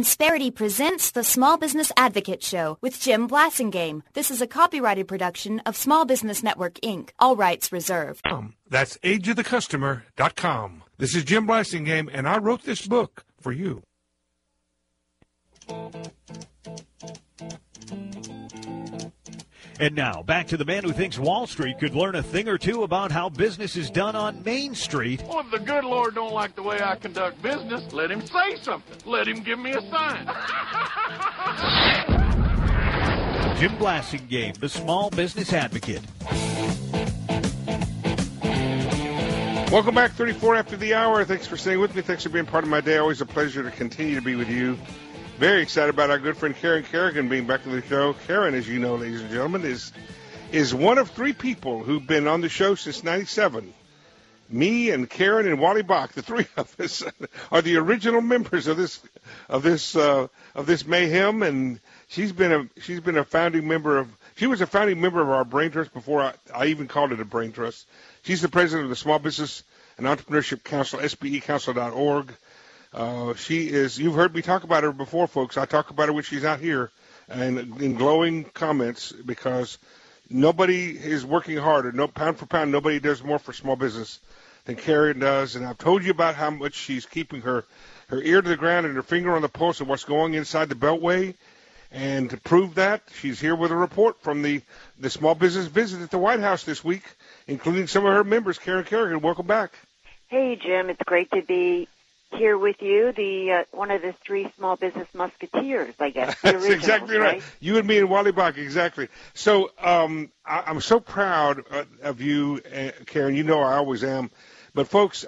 Insperity presents the Small Business Advocate Show with Jim Blasingame. This is a copyrighted production of Small Business Network, Inc. All rights reserved. That's ageofthecustomer.com. This is Jim Blasingame, and I wrote this book for you. And now, back to the man who thinks Wall Street could learn a thing or two about how business is done on Main Street. Well, if the good Lord don't like the way I conduct business, let him say something. Let him give me a sign. Jim Blasingame, the Small Business Advocate. Welcome back, 34 after the hour. Thanks for staying with me. Thanks for being part of my day. Always a pleasure to continue to be with you. Very excited about our good friend Karen Kerrigan being back on the show. Karen, as you know, ladies and gentlemen, is one of three people who've been on the show since '97. Me and Karen and Wally Bach, the three of us, are the original members of this mayhem. And she's been a founding member of. She was a founding member of our Brain Trust before I even called it a Brain Trust. She's the president of the Small Business and Entrepreneurship Council, SBEcouncil.org. You've heard me talk about her before, folks. I talk about her when she's out here and in glowing comments, because nobody is working harder. No, pound for pound, nobody does more for small business than Karen does. And I've told you about how much she's keeping her ear to the ground and her finger on the pulse of what's going inside the Beltway. And to prove that, she's here with a report from the small business visit at the White House this week, including some of her members. Karen Kerrigan, welcome back. Hey, Jim. It's great to be here with you, the one of the three small business musketeers, I guess. That's exactly right. You and me and Wally Bach, exactly. So I'm so proud of you, Karen. You know I always am. But folks,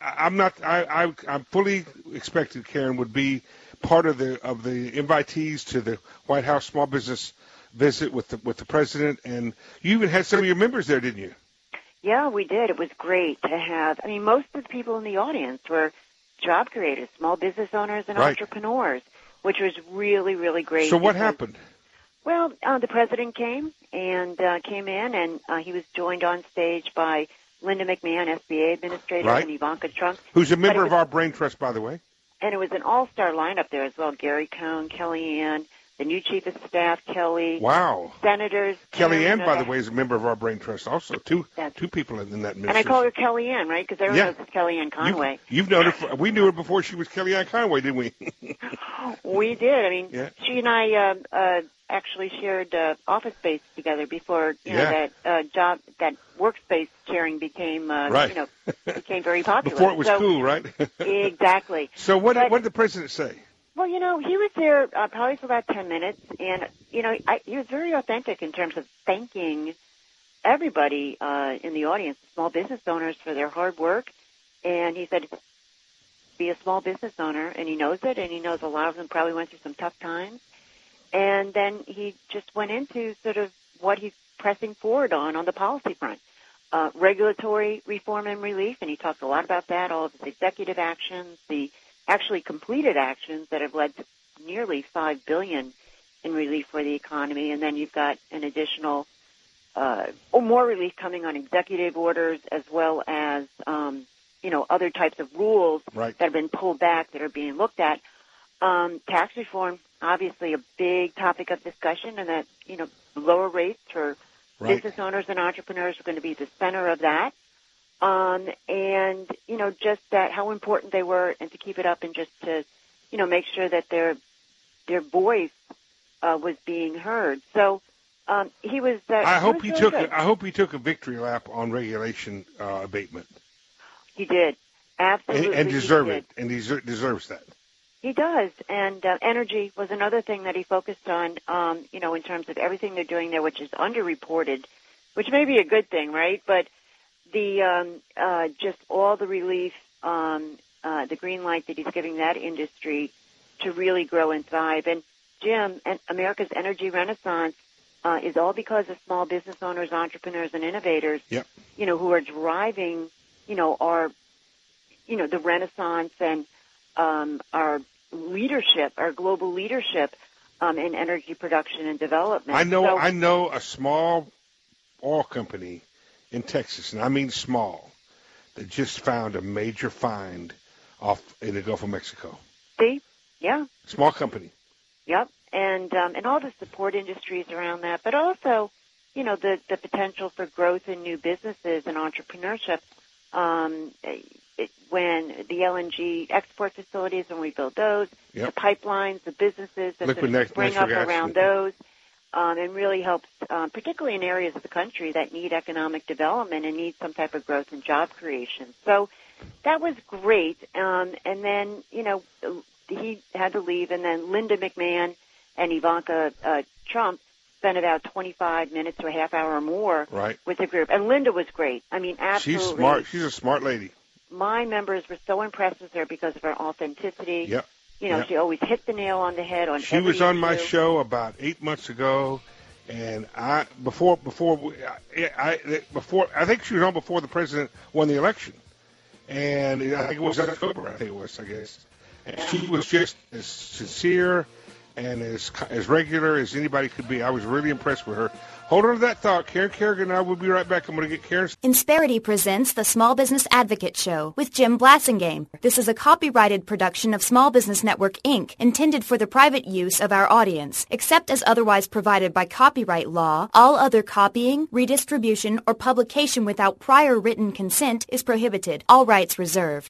I'm fully expected Karen would be part of the invitees to the White House small business visit with the president, and you even had some of your members there, didn't you? Yeah, we did. It was great to have. I mean, most of the people in the audience were job creators, small business owners, and entrepreneurs, which was really, really great. So what happened? Well, the president came in, and he was joined on stage by Linda McMahon, SBA administrator, and Ivanka Trump. Who's a member of our Brain Trust, by the way. And it was an all-star lineup there as well. Gary Cohn, Kellyanne, the new chief of staff, Kelly. Wow. Senators. Kellyanne, by the way, is a member of our Brain Trust also. Two people in that ministry. And I call her Kellyanne, right? Because everyone knows it's Kellyanne Conway. You've known her. We knew her before she was Kellyanne Conway, didn't we? We did. I mean, she and I actually shared office space together before that that workspace sharing became became very popular. Before it was cool, right? Exactly. So what did the president say? Well, he was there probably for about 10 minutes, and, he was very authentic in terms of thanking everybody in the audience, small business owners, for their hard work. And he said, be a small business owner, and he knows it, and he knows a lot of them probably went through some tough times. And then he just went into sort of what he's pressing forward on the policy front. Regulatory reform and relief, and he talked a lot about that, all of his executive actions, the actually completed actions that have led to nearly $5 billion in relief for the economy. And then you've got an additional more relief coming on executive orders, as well as other types of rules that have been pulled back that are being looked at. Tax reform, obviously a big topic of discussion, and that lower rates for business owners and entrepreneurs are going to be the center of that. And just that how important they were, and to keep it up, and just to make sure that their voice was being heard. So he was. I hope he took a victory lap on regulation abatement. He did, absolutely, and deserved it, and he deserves that. He does, and energy was another thing that he focused on. In terms of everything they're doing there, which is underreported, which may be a good thing, right? But the just all the relief, the green light that he's giving that industry to really grow and thrive. And Jim, and America's energy renaissance is all because of small business owners, entrepreneurs, and innovators. Who are driving, our, the renaissance and our leadership, our global leadership in energy production and development. I know a small oil company in Texas, and I mean small, that just found a major find off in the Gulf of Mexico. See? Yeah. Small company. Yep. And all the support industries around that, but also, you know, the potential for growth in new businesses and entrepreneurship. When the LNG export facilities, when we build those, Yep. the pipelines, the businesses that Liquid sort of spring up natural gas. around those, and really helps, particularly in areas of the country that need economic development and need some type of growth and job creation. So that was great. And then, you know, he had to leave, and then Linda McMahon and Ivanka Trump spent about 25 minutes to a half hour or more Right. with the group. And Linda was great. I mean, absolutely. She's smart. She's a smart lady. My members were so impressed with her because of her authenticity. Yep. You know, Yep. she always hit the nail on the head on She every was on my issue. show about 8 months ago, and I think she was on before the president won the election, and I think it was October. I guess. And she was just as sincere and as regular as anybody could be. I was really impressed with her. Hold on to that thought. Karen Kerrigan and I will be right back. I'm going to get Karen. Insperity presents the Small Business Advocate Show with Jim Blassingame. This is a copyrighted production of Small Business Network, Inc., intended for the private use of our audience. Except as otherwise provided by copyright law, all other copying, redistribution, or publication without prior written consent is prohibited. All rights reserved.